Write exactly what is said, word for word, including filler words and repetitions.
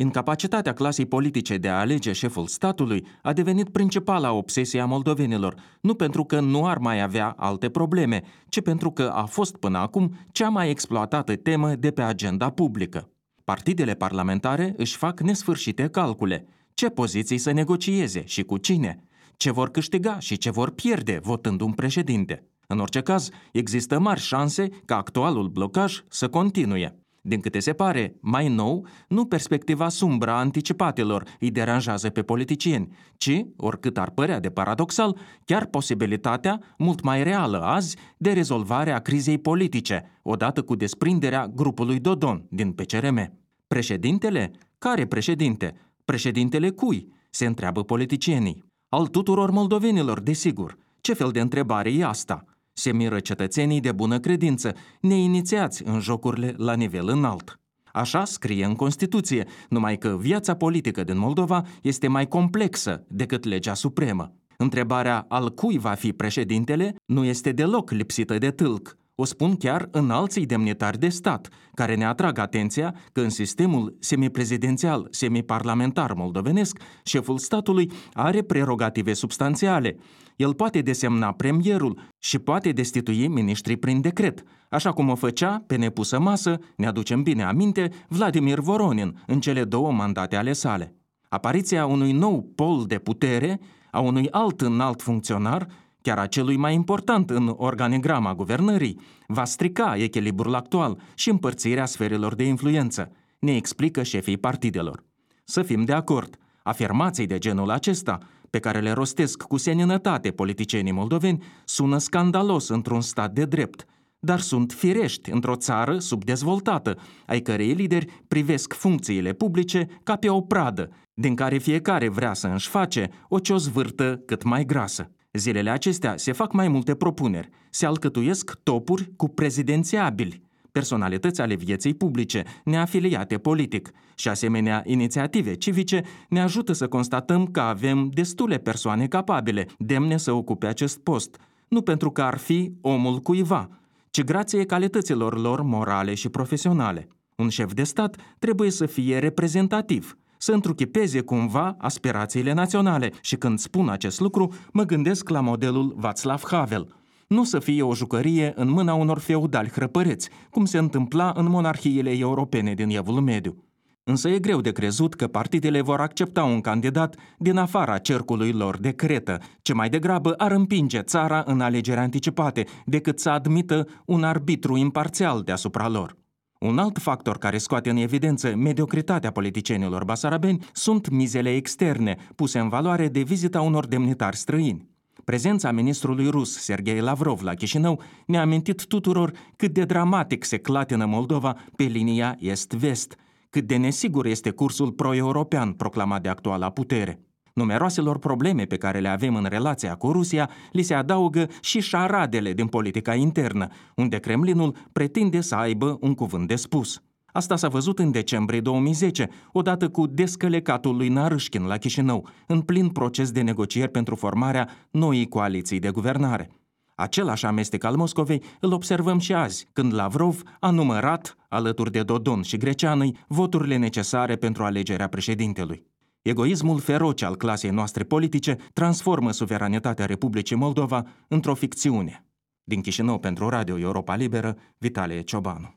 Incapacitatea clasei politice de a alege șeful statului a devenit principala obsesie a moldovenilor, nu pentru că nu ar mai avea alte probleme, ci pentru că a fost până acum cea mai exploatată temă de pe agenda publică. Partidele parlamentare își fac nesfârșite calcule. Ce poziții să negocieze și cu cine? Ce vor câștiga și ce vor pierde votând un președinte? În orice caz, există mari șanse ca actualul blocaj să continue. Din câte se pare, mai nou, nu perspectiva sumbră a anticipatelor îi deranjează pe politicieni, ci, oricât ar părea de paradoxal, chiar posibilitatea, mult mai reală azi, de rezolvare a crizei politice, odată cu desprinderea grupului Dodon din P C R M. Președintele? Care președinte? Președintele cui? Se întreabă politicienii. Al tuturor moldovenilor, desigur. Ce fel de întrebare e asta? Se miră cetățenii de bună credință, neinițiați în jocurile la nivel înalt. Așa scrie în Constituție, numai că viața politică din Moldova este mai complexă decât legea supremă. Întrebarea al cui va fi președintele nu este deloc lipsită de tâlc. O spun chiar înalții demnitari de stat, care ne atrag atenția că în sistemul semiprezidențial, semiparlamentar moldovenesc, șeful statului are prerogative substanțiale. El poate desemna premierul și poate destitui miniștrii prin decret, așa cum o făcea, pe nepusă masă, ne aducem bine aminte, Vladimir Voronin în cele două mandate ale sale. Apariția unui nou pol de putere, a unui alt înalt funcționar, chiar a celui mai important în organigrama guvernării, va strica echilibrul actual și împărțirea sferelor de influență, ne explică șefii partidelor. Să fim de acord, afirmații de genul acesta, pe care le rostesc cu seninătate politicienii moldoveni, sună scandalos într-un stat de drept, dar sunt firești într-o țară subdezvoltată, ai cărei lideri privesc funcțiile publice ca pe o pradă, din care fiecare vrea să își face o ciozvârtă cât mai grasă. Zilele acestea se fac mai multe propuneri, se alcătuiesc topuri cu prezidențiabili, personalități ale vieții publice, neafiliate politic, și asemenea inițiative civice ne ajută să constatăm că avem destule persoane capabile, demne să ocupe acest post, nu pentru că ar fi omul cuiva, ci grație calităților lor morale și profesionale. Un șef de stat trebuie să fie reprezentativ, să întruchipeze cumva aspirațiile naționale și când spun acest lucru, mă gândesc la modelul Václav Havel. Nu să fie o jucărie în mâna unor feudali hrăpăreți, cum se întâmpla în monarhiile europene din Evul Mediu. Însă e greu de crezut că partidele vor accepta un candidat din afara cercului lor de cretă, ce mai degrabă ar împinge țara în alegeri anticipate, decât să admită un arbitru imparțial deasupra lor. Un alt factor care scoate în evidență mediocritatea politicienilor basarabeni sunt mizele externe, puse în valoare de vizita unor demnitari străini. Prezența ministrului rus Sergei Lavrov la Chișinău ne-a amintit tuturor cât de dramatic se clatină Moldova pe linia est-vest, cât de nesigur este cursul pro-european proclamat de actuala putere. Numeroaselor probleme pe care le avem în relația cu Rusia li se adaugă și șaradele din politica internă, unde Kremlinul pretinde să aibă un cuvânt de spus. Asta s-a văzut în decembrie două mii zece, odată cu descălecatul lui Narâșchin la Chișinău, în plin proces de negocieri pentru formarea noii coaliții de guvernare. Același amestec al Moscovei îl observăm și azi, când Lavrov a numărat, alături de Dodon și Greceanăi, voturile necesare pentru alegerea președintelui. Egoismul feroce al clasei noastre politice transformă suveranitatea Republicii Moldova într-o ficțiune. Din Chișinău pentru Radio Europa Liberă, Vitalie Ciobanu.